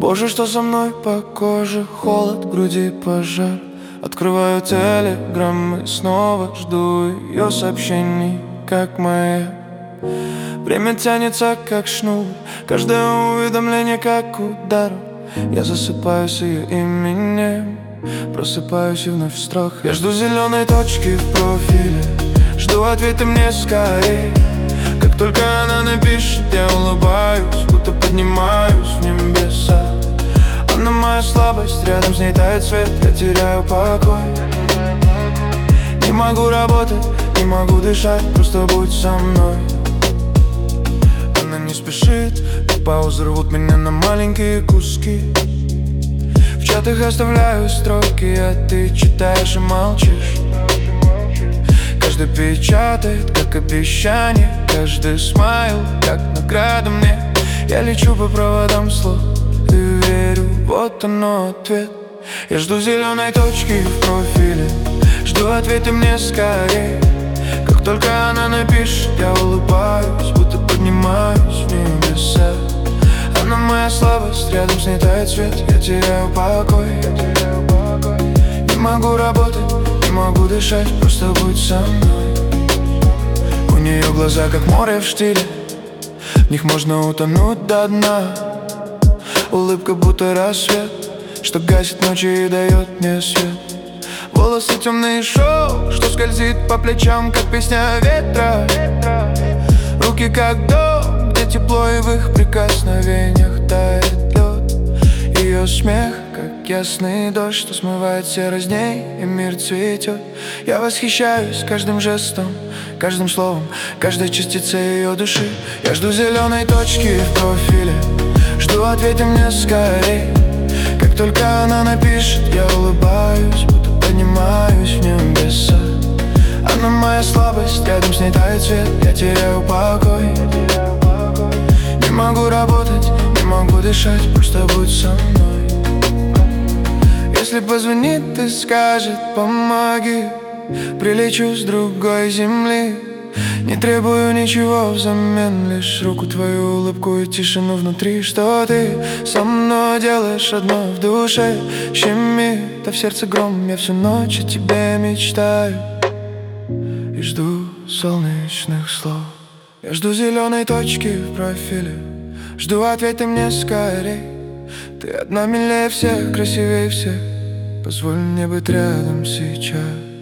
Боже, что со мной по коже, холод в груди, пожар. Открываю телеграммы, снова жду ее сообщений, как моя. Время тянется, как шнур, каждое уведомление, как удар. Я засыпаю с ее именем, просыпаюсь и вновь в страх. Я жду зеленой точки в профиле, жду ответа мне скорее. Как только она напишет, я улыбаюсь, будто поднимаюсь в небеса. Она моя слабость, рядом с ней тает свет, я теряю покой. Не могу работать, не могу дышать, просто будь со мной. Она не спешит, и паузы рвут меня на маленькие куски. В чатах оставляю строки, а ты читаешь и молчишь. Каждый печатает, как обещание, каждый смайл, как награда мне. Я лечу по проводам слов и верю, вот оно ответ. Я жду зеленой точки в профиле, жду ответа мне скорее. Как только она напишет, я улыбаюсь, будто поднимаюсь в небеса. Она моя слабость, рядом с ней тает свет, я теряю покой. Не могу работать, не могу дышать, просто будь со мной. У нее глаза, как море в штиле, в них можно утонуть до дна. Улыбка, будто рассвет, что гасит ночи и дает мне свет. Волосы темные, шоу, что скользит по плечам, как песня ветра. Руки, как дом, где тепло, и в их прикосновениях тает лед. Ее смех, как ясный дождь, что смывает серость дней, и мир цветет. Я восхищаюсь каждым жестом, каждым словом, каждой частицей ее души. Я жду зеленой точки в профиле, жду ответа мне скорее. Как только она напишет, я улыбаюсь, будто поднимаюсь в небеса. Она моя слабость, рядом с ней тает свет, я теряю покой. Не могу работать, не могу дышать, просто будь со мной. Если позвонит и скажет помоги, прилечу с другой земли. Не требую ничего взамен, лишь руку, твою улыбку и тишину внутри. Что ты со мной делаешь одно в душе, щемит, а в сердце гром. Я всю ночь о тебе мечтаю и жду солнечных слов. Я жду зеленой точки в профиле, жду ответа мне скорей. Ты одна милее всех, красивее всех, позволь мне быть рядом сейчас.